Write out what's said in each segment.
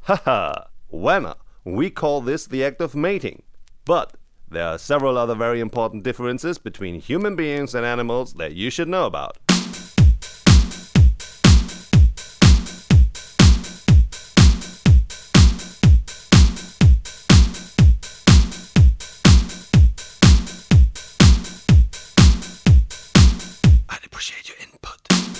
Haha, Whammer. We call this the act of mating. But there are several other very important differences between human beings and animals that you should know about. I'd appreciate your input.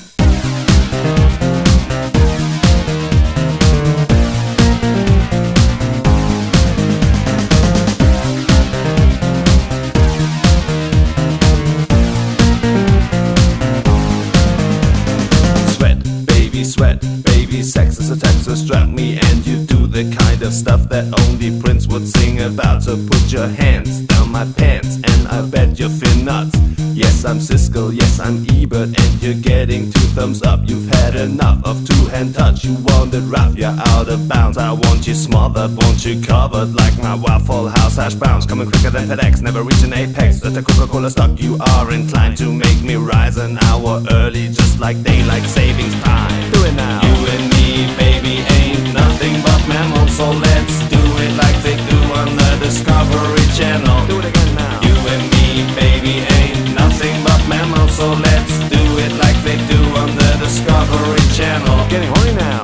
Sweat, baby, sex is a text to strap me, and you do the kind of stuff that only Prince would sing about. So put your hands down my pants, and I bet you feel nuts. Yes, I'm Siskel, yes, I'm Ebert, and you're getting 2 thumbs up. You've had enough of 2-hand touch. You want it rough, you're out of bounds. I want you smothered, want you covered like my Waffle House hash browns. Coming quicker than FedEx, never reach an apex. At a Coca-Cola stock, you are inclined to make me rise an hour early, just like daylight savings time. Do it now. You and me, baby, ain't nothing but mammals, so let's do it like they do on the Discovery Channel. Do it again now. You and me, baby, ain't nothing but mammals, so let's do it like they do on the Discovery Channel. Getting horny now.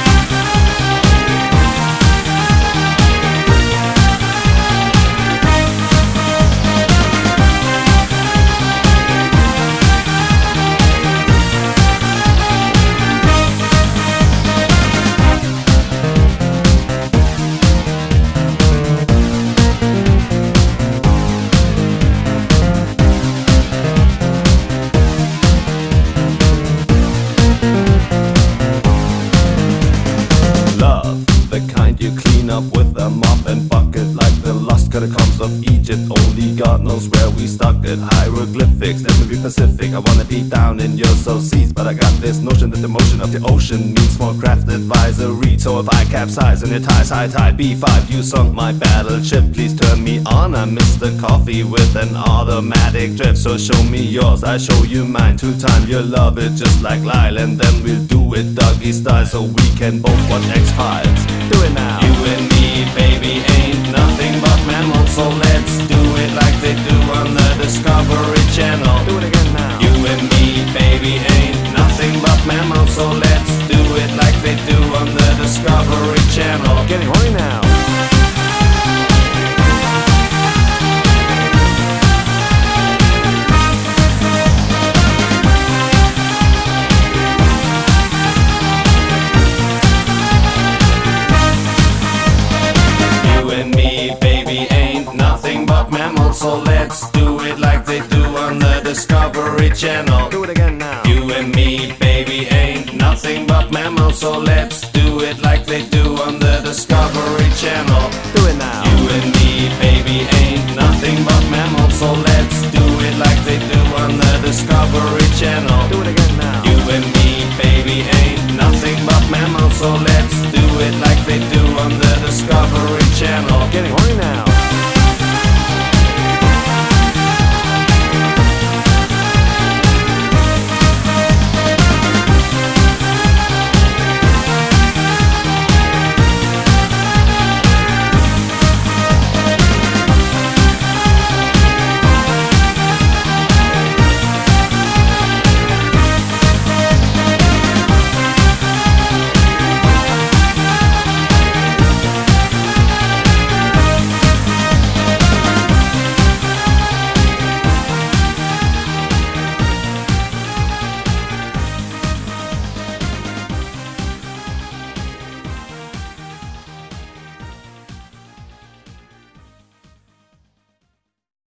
You clean up with a mop and bucket like the lost catacombs of Egypt. Only God knows where we stuck it. Hieroglyphics, let me be Pacific. I wanna be down in your soul seas, but I got this notion that the motion of the ocean means more craft advisory. So if I capsize and it ties high tide B5, you sunk my battleship. Please turn me on. I'm Mr. Coffee with an automatic drift. So show me yours, I show you mine. 2 times you'll love it just like Lyle, and then we'll do it doggy style so we can both watch X-Files. Do it now. You and me, baby, ain't nothing but mammals, so let's do it like they do on the Discovery Channel. Do it again now. You and me, baby, ain't nothing but mammals, so let's do it like they do on the Discovery Channel. Getting horny now. So let's do it like they do on the Discovery Channel. Do it again now. You and me, baby, ain't nothing but mammals, so let's do it like they do on the Discovery Channel. Do it now. You and me, baby, ain't nothing but mammals, so let's do it like they do on the Discovery Channel. Do it again now. You and me, baby, ain't nothing but mammals, so let's do it like they do on the Discovery Channel. Getting horny now.